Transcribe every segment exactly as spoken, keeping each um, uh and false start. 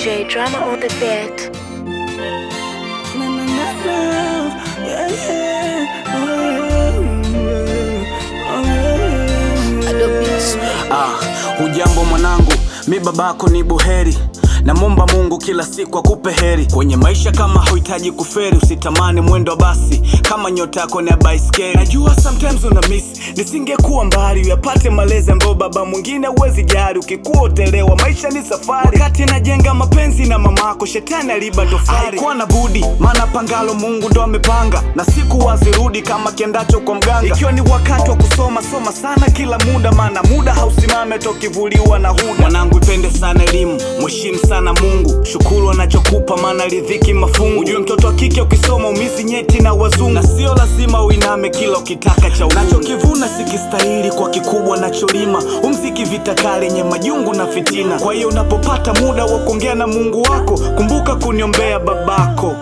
J Drama on the beat. Na, na, na, na. Yeah, yeah. Oh, oh, yeah. Ah, hujambo mwanangu, mi babako ni buheri. Na momba Mungu kila siku akupe heri. Kwenye maisha kama hauhitaji kuferi, usitamani mwendo basi kama nyota yako ni ya baiskeli. Najua sometimes una miss, nisingekuwa mbali uyapate malezi ambayo baba mwingine huwezi jari. Ukikuwa utelewa, maisha ni safari. Wakati najenga mapenzi na mamako, shetani aliba tofari. Haikuwa na budi, maana pangalo Mungu ndo amepanga, na siku wazirudi kama kiendacho kwa mganga. Ikiwa ni wakati wa kusoma, soma sana kila muda, maana muda hausimame tokivuliwa na huda. Mwanangu ipende sana elimu, mheshimu sana Mungu, shukuru anachokupa maana ridhiki mafungu. Ujue mtoto wa kike ukisoma umizi nyeti na wazungu, na sio lazima uiname kila ukitaka cha uungu. Nachokivuna sikistahili kwa kikubwa nacholima, umziki vita kali yenye majungu na fitina. Kwa hiyo unapopata muda wa kuongea na Mungu wako, kumbuka kuniombea babako.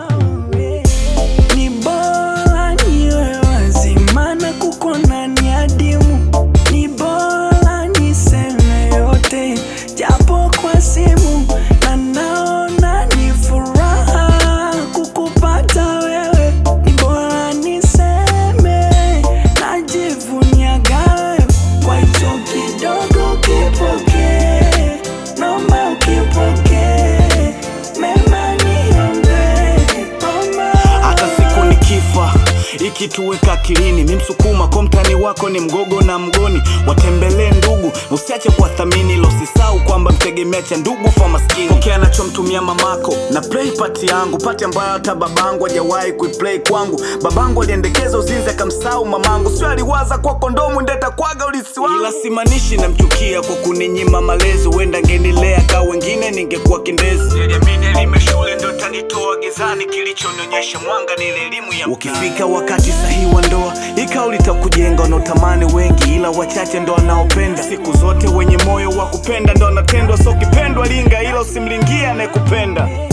Ni bora niwe wazi, maana kukuona ni adimu. Ni bora niseme yote japo kwa simu, na naona ni furaha kukupata wewe. Ni bora niseme najivunia gawe, kwa hicho kidogo kipokee, naomba ukipokee, mema niombe mama. Hata siku nikifa ikituweka akilini, mimsukuma kwa mtani wako ni mgogo na mgoni. Watembelee ndugu, usiache kuwathamini, losisau kwamba mtegemea cha ndugu fa maskini. Pokea anachomtumia mamako na play party yangu, party ambayo hata babangu hajawahi kuiplay kwangu. Babangu aliendekeza uzinzi akamsahau mamangu, sio aliwaza kwa kondomu ndeta kwaga ulisi wangu. Ila simanishi namchukia kwa kuninyima malezi, huenda ngenilea ka wengine ningekuwa kindezi. Niliamini elimu shule ndo tanitoa gizani, kilichonionyesha mwanga ni elimu ya. Ukifika wakati sahihi wa ndoa, ikauli itakujenga. Unaotamani wengi ila wachache ndo wanaopenda. Siku zote wenye moyo wa kupenda ndo wanatendwa, so kipendwa linga ila usimlingie anayekupenda.